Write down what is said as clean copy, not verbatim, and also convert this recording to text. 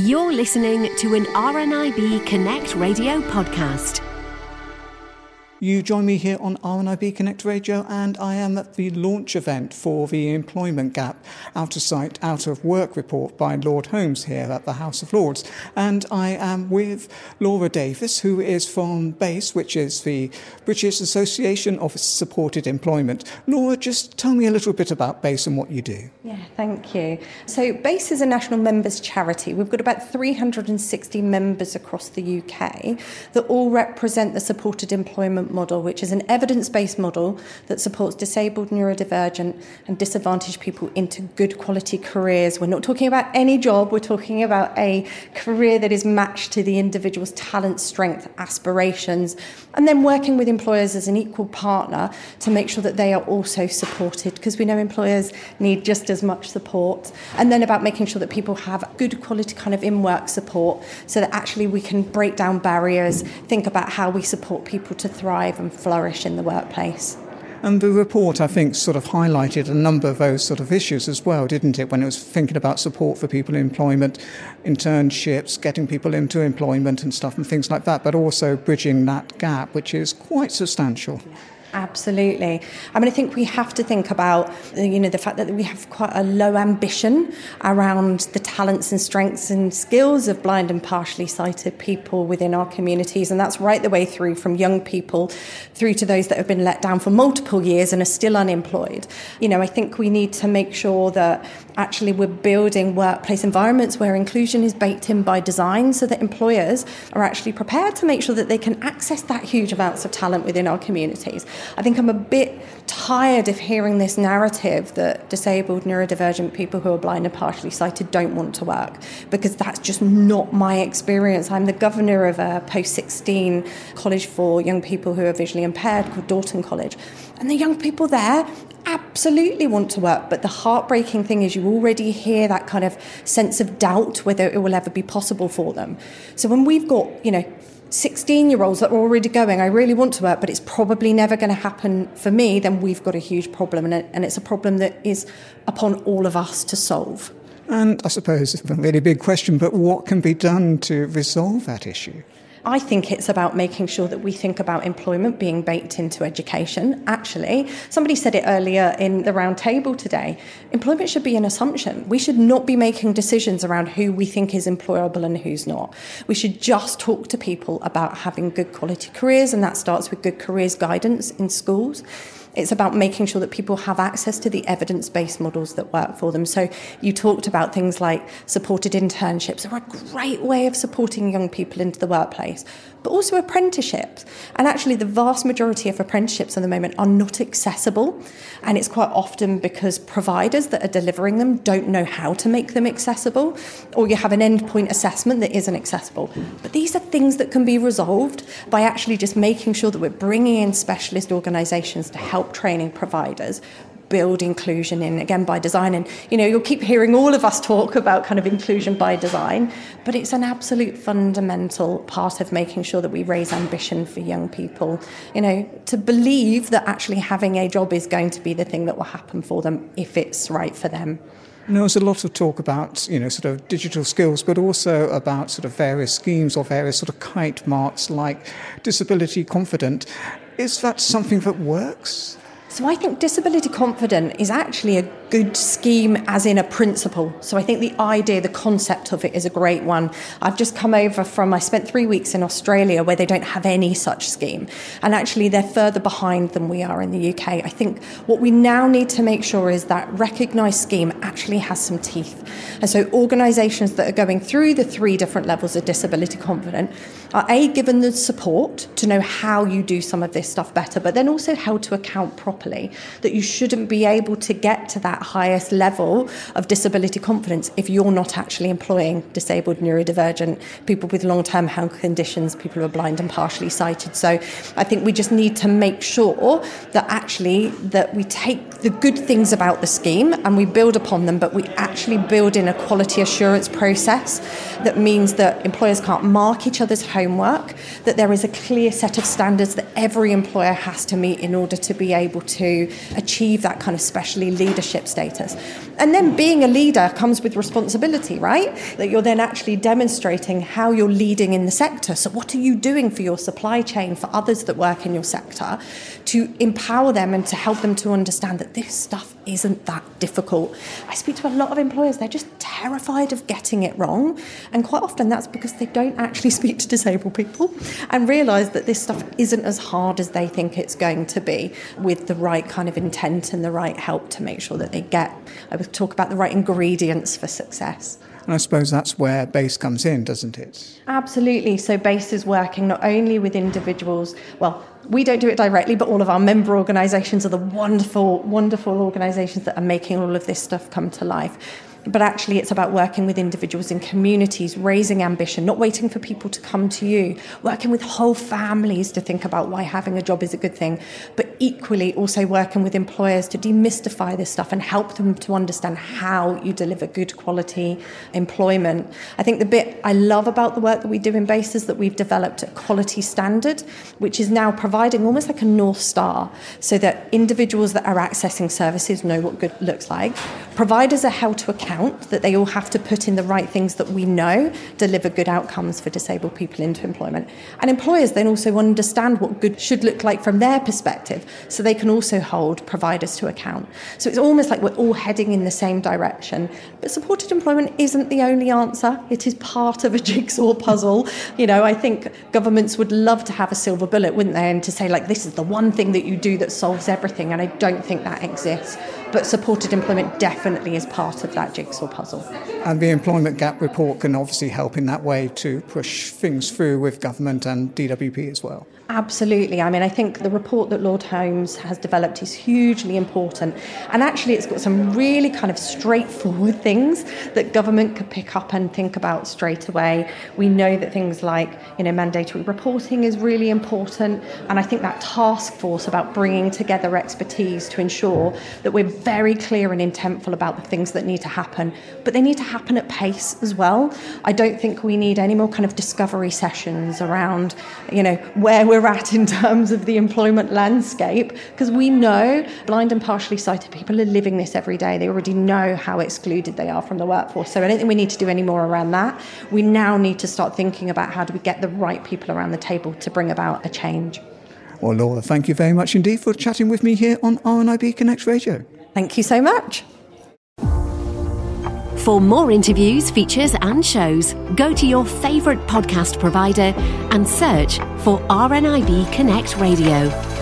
You're listening to an RNIB Connect Radio podcast. You join me here on RNIB Connect Radio, and I am at the launch event for the Employment Gap Out of Sight, Out of Work report by Lord Holmes here at the House of Lords. And I am with Laura Davis, who is from BASE, which is the British Association of Supported Employment. Laura, just tell me a little bit about BASE and what you do. Yeah, thank you. So BASE is a national members charity. We've got about 360 members across the UK that all represent the supported employment model, which is an evidence-based model that supports disabled, neurodivergent and disadvantaged people into good quality careers. We're not talking about any job, we're talking about a career that is matched to the individual's talent, strength, aspirations, and then working with employers as an equal partner to make sure that they are also supported, because we know employers need just as much support. And then about making sure that people have good quality kind of in-work support so that actually we can break down barriers, think about how we support people to thrive and flourish in the workplace. And the report, I think, sort of highlighted a number of those sort of issues as well, didn't it, when it was thinking about support for people in employment, internships, getting people into employment and stuff and things like that, but also bridging that gap, which is quite substantial. Absolutely. I mean, I think we have to think about, the fact that we have quite a low ambition around the talents and strengths and skills of blind and partially sighted people within our communities. And that's right the way through, from young people through to those that have been let down for multiple years and are still unemployed. I think we need to make sure that actually we're building workplace environments where inclusion is baked in by design, so that employers are actually prepared to make sure that they can access that huge amounts of talent within our communities. I think I'm a bit tired of hearing this narrative that disabled, neurodivergent people who are blind and partially sighted don't want to work, because that's just not my experience. I'm the governor of a post-16 college for young people who are visually impaired called Dorton College. And the young people there absolutely want to work, but the heartbreaking thing is you already hear that kind of sense of doubt whether it will ever be possible for them. So when we've got, 16-year-olds that are already going, I really want to work, but it's probably never going to happen for me, then we've got a huge problem, and it's a problem that is upon all of us to solve. And I suppose it's a really big question, but what can be done to resolve that issue? I think it's about making sure that we think about employment being baked into education. Actually, somebody said it earlier in the round table today, employment should be an assumption. We should not be making decisions around who we think is employable and who's not. We should just talk to people about having good quality careers, and that starts with good careers guidance in schools. It's about making sure that people have access to the evidence-based models that work for them. So you talked about things like supported internships are a great way of supporting young people into the workplace, but also apprenticeships. And actually the vast majority of apprenticeships at the moment are not accessible. And it's quite often because providers that are delivering them don't know how to make them accessible, or you have an endpoint assessment that isn't accessible. But these are things that can be resolved by actually just making sure that we're bringing in specialist organisations to help training providers build inclusion in, again, by design. And, you'll keep hearing all of us talk about kind of inclusion by design, but it's an absolute fundamental part of making sure that we raise ambition for young people, to believe that actually having a job is going to be the thing that will happen for them if it's right for them. There was a lot of talk about, sort of digital skills, but also about sort of various schemes or various sort of kite marks like Disability Confident. Is that something that works? So I think Disability Confident is actually a good scheme as in a principle. So I think the idea, the concept of it is a great one. I've just come over I spent 3 weeks in Australia where they don't have any such scheme. And actually they're further behind than we are in the UK. I think what we now need to make sure is that recognised scheme actually has some teeth. And so organisations that are going through the 3 different levels of Disability Confident are given the support to know how you do some of this stuff better, but then also how to account properly. That you shouldn't be able to get to that highest level of disability confidence if you're not actually employing disabled, neurodivergent, people with long-term health conditions, people who are blind and partially sighted. So I think we just need to make sure that actually that we take the good things about the scheme and we build upon them, but we actually build in a quality assurance process that means that employers can't mark each other's homework, that there is a clear set of standards that every employer has to meet in order to be able to achieve that kind of specially leadership leadership status. And then being a leader comes with responsibility, right? That you're then actually demonstrating how you're leading in the sector. So what are you doing for your supply chain, for others that work in your sector, to empower them and to help them to understand that this stuff isn't that difficult. I speak to a lot of employers, they're just terrified of getting it wrong. And quite often that's because they don't actually speak to disabled people and realise that this stuff isn't as hard as they think it's going to be, with the right kind of intent and the right help to make sure that they get, I would talk about the right ingredients for success. And I suppose that's where BASE comes in, doesn't it? Absolutely. So BASE is working not only with individuals, well, we don't do it directly, but all of our member organisations are the wonderful, wonderful organisations that are making all of this stuff come to life. But actually it's about working with individuals in communities, raising ambition, not waiting for people to come to you, working with whole families to think about why having a job is a good thing, but equally also working with employers to demystify this stuff and help them to understand how you deliver good quality employment. I think the bit I love about the work that we do in BASE is that we've developed a quality standard, which is now providing almost like a North Star, so that individuals that are accessing services know what good looks like. Providers are held to account that they all have to put in the right things that we know deliver good outcomes for disabled people into employment. And employers then also understand what good should look like from their perspective, so they can also hold providers to account. So it's almost like we're all heading in the same direction. But supported employment isn't the only answer. It is part of a jigsaw puzzle. You know, I think governments would love to have a silver bullet, wouldn't they? And to say, like, this is the one thing that you do that solves everything. And I don't think that exists. But supported employment definitely is part of that jigsaw puzzle. And the Employment Gap report can obviously help in that way to push things through with government and DWP as well. Absolutely. I mean, I think the report that Lord Holmes has developed is hugely important. And actually, it's got some really kind of straightforward things that government could pick up and think about straight away. We know that things like, mandatory reporting is really important. And I think that task force about bringing together expertise to ensure that we're very clear and intentful about the things that need to happen, but they need to happen at pace as well. I don't think we need any more kind of discovery sessions around, where we're at in terms of the employment landscape, because we know blind and partially sighted people are living this every day. They already know how excluded they are from the workforce. So I don't think we need to do any more around that. We now need to start thinking about how do we get the right people around the table to bring about a change. Well, Laura, thank you very much indeed for chatting with me here on RNIB Connect Radio. Thank you so much. For more interviews, features and shows, go to your favourite podcast provider and search for RNIB Connect Radio.